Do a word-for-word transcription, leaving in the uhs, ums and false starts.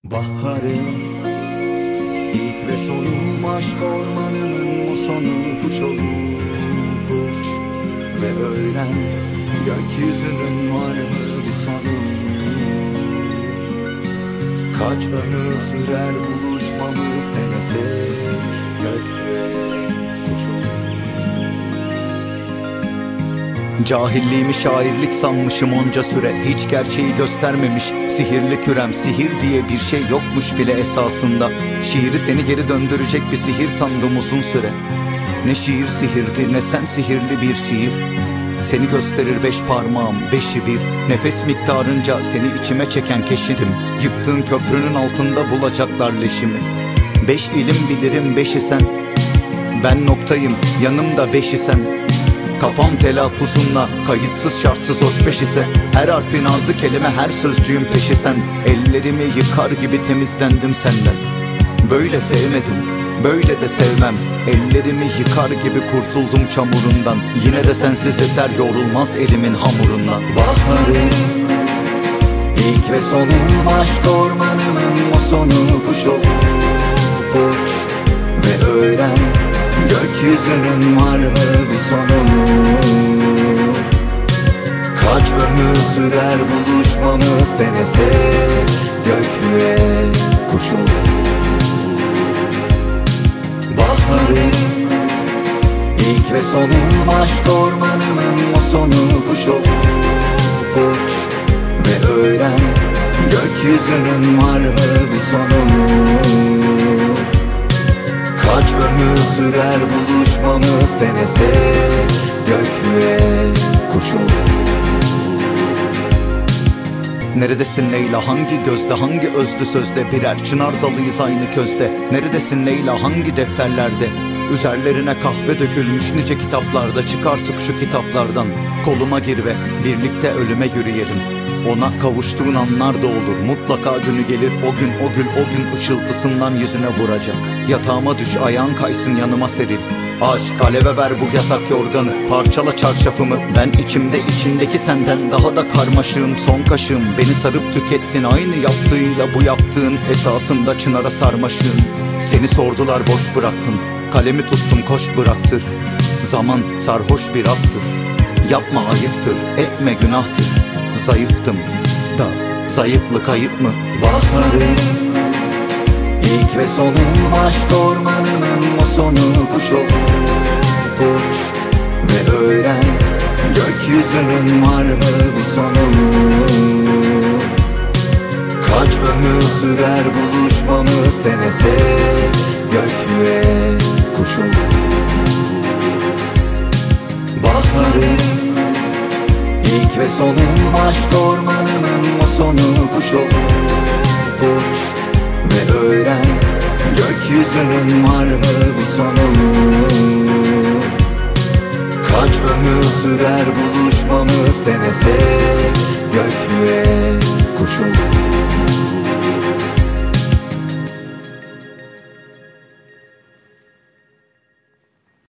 Baharım, ilk ve sonum aşk ormanımın bu sonu. Kuş olup uç ve öğren, gökyüzünün var mı bir sonu? Kaç ömür sürer buluşmamız, denesek gök ve kuş olur. Cahilliğimi şairlik sanmışım onca süre, hiç gerçeği göstermemiş sihirli kürem. Sihir diye bir şey yokmuş bile esasında. Şiiri seni geri döndürecek bir sihir sandım uzun süre. Ne şiir sihirdi, ne sen sihirli bir şiir. Seni gösterir beş parmağım, beşi bir. Nefes miktarınca seni içime çeken keşidim. Yıktığın köprünün altında bulacaklar leşimi. Beş ilim bilirim, beşi sen. Ben noktayım, yanımda beşi sen. Kafam telaffuzunla kayıtsız şartsız hoş beş ise, her harfin ardı kelime, her sözcüğün peşi sen. Ellerimi yıkar gibi temizlendim senden. Böyle sevmedim, böyle de sevmem. Ellerimi yıkar gibi kurtuldum çamurundan. Yine de sensiz eser yorulmaz elimin hamurundan. Baharım, ilk ve sonum aşk ormanımın o sonu. Kuş olup uç ve öğren, gökyüzünün var mı bir sonu? Kaç ömür sürer buluşmamız, denesek gök ve kuş olur. Baharım, ilk ve sonum aşk ormanımın o sonu. Kuş olup uç ve öğren, gökyüzünün var mı bir sonu? Kaç ömür sürer buluşmamız, denesek gök ve kuş olur. Neredesin Leyla, hangi gözde, hangi özlü sözde? Birer çınar dalıyız aynı közde. Neredesin Leyla, hangi defterlerde? Üzerlerine kahve dökülmüş nice kitaplarda. Çık artık şu kitaplardan, koluma gir ve birlikte ölüme yürüyelim. Ona kavuştuğun anlar da olur, mutlaka günü gelir. O gün, o gün, o gün ışıltısından yüzüne vuracak. Yatağıma düş, ayağın kaysın, yanıma seril. Aşk aleve ver bu yatak yorganı, parçala çarşafımı. Ben içimde içindeki senden daha da karmaşığım. Son kaşığım, beni sarıp tükettin. Aynı yaptığıyla bu yaptığın esasında çınara sarmaşığım. Seni sordular, boş bıraktın. Kalemi tuttum, koş bıraktır. Zaman sarhoş bir attır. Yapma, ayıptır, etme, günahtır. Zayıftım da zayıflık ayıp mı? Baharım, ilk ve sonum aşk ormanımın o sonu. Kuş olup uç ve öğren, gökyüzünün var mı bir sonu? Kaç ömür sürer buluşmamız, denesek gök ve kuş olur. Baharım, İlk ve sonum aşk ormanımın o sonu. Kuş olup uç ve öğren, gökyüzünün var mı bir sonu? Kaç ömür sürer buluşmamız, denesek gök ve kuş olur.